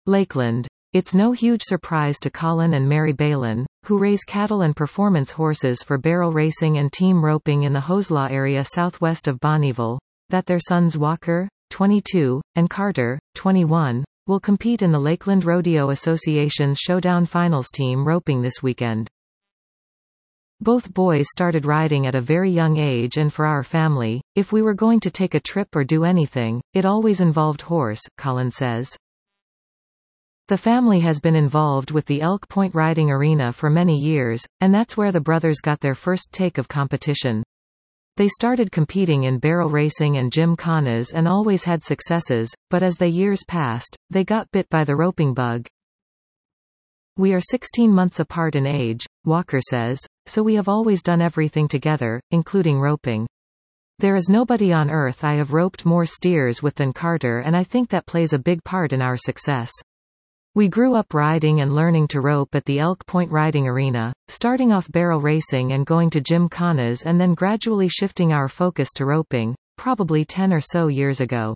Lakeland. It's no huge surprise to Colin and Mary Balin, who raise cattle and performance horses for barrel racing and team roping in the Hoselaw area southwest of Bonnyville, that their sons Walker, 22, and Carter, 21, will compete in the Lakeland Rodeo Association's Showdown Finals team roping this weekend. Both boys started riding at a very young age, and for our family, if we were going to take a trip or do anything, it always involved horse, Colin says. The family has been involved with the Elk Point Riding Arena for many years, and that's where the brothers got their first take of competition. They started competing in barrel racing and gymkhanas and always had successes, but as the years passed, they got bit by the roping bug. We are 16 months apart in age, Walker says, so we have always done everything together, including roping. There is nobody on earth I have roped more steers with than Carter, and I think that plays a big part in our success. We grew up riding and learning to rope at the Elk Point Riding Arena, starting off barrel racing and going to gymkhanas and then gradually shifting our focus to roping, probably 10 or so years ago.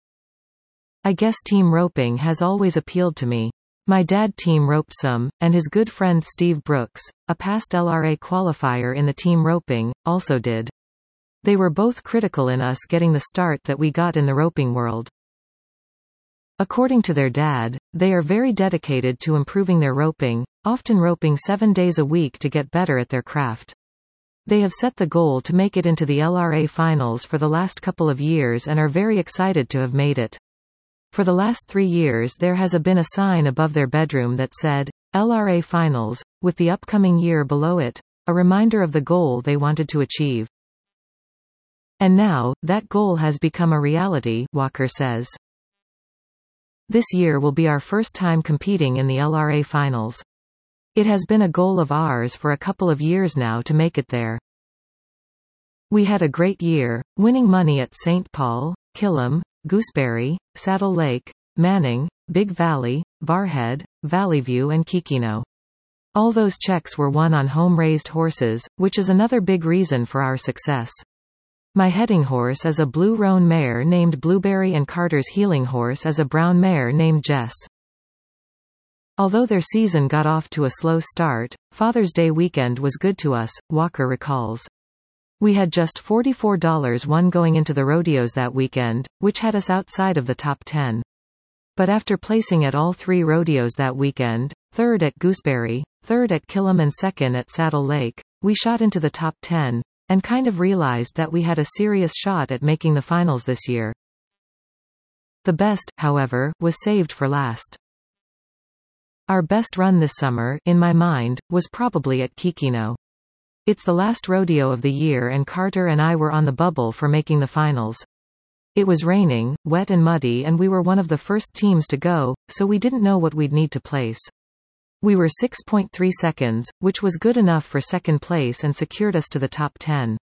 I guess team roping has always appealed to me. My dad team roped some, and his good friend Steve Brooks, a past LRA qualifier in the team roping, also did. They were both critical in us getting the start that we got in the roping world. According to their dad, they are very dedicated to improving their roping, often roping 7 days a week to get better at their craft. They have set the goal to make it into the LRA finals for the last couple of years and are very excited to have made it. For the last 3 years there has been a sign above their bedroom that said, LRA Finals, with the upcoming year below it, a reminder of the goal they wanted to achieve. And now, that goal has become a reality, Walker says. This year will be our first time competing in the LRA Finals. It has been a goal of ours for a couple of years now to make it there. We had a great year, winning money at St. Paul, Killam, Gooseberry, Saddle Lake, Manning, Big Valley, Barhead, Valley View and Kikino. All those checks were won on home-raised horses, which is another big reason for our success. My heading horse is a blue roan mare named Blueberry and Carter's heeling horse is a brown mare named Jess. Although their season got off to a slow start, Father's Day weekend was good to us, Walker recalls. We had just $44 won going into the rodeos that weekend, which had us outside of the top 10. But after placing at all 3 rodeos that weekend, 3rd at Gooseberry, 3rd at Killam and 2nd at Saddle Lake, we shot into the top 10, and kind of realized that we had a serious shot at making the finals this year. The best, however, was saved for last. Our best run this summer, in my mind, was probably at Kikino. It's the last rodeo of the year and Carter and I were on the bubble for making the finals. It was raining, wet and muddy, and we were one of the first teams to go, so we didn't know what we'd need to place. We were 6.3 seconds, which was good enough for second place and secured us to the top 10.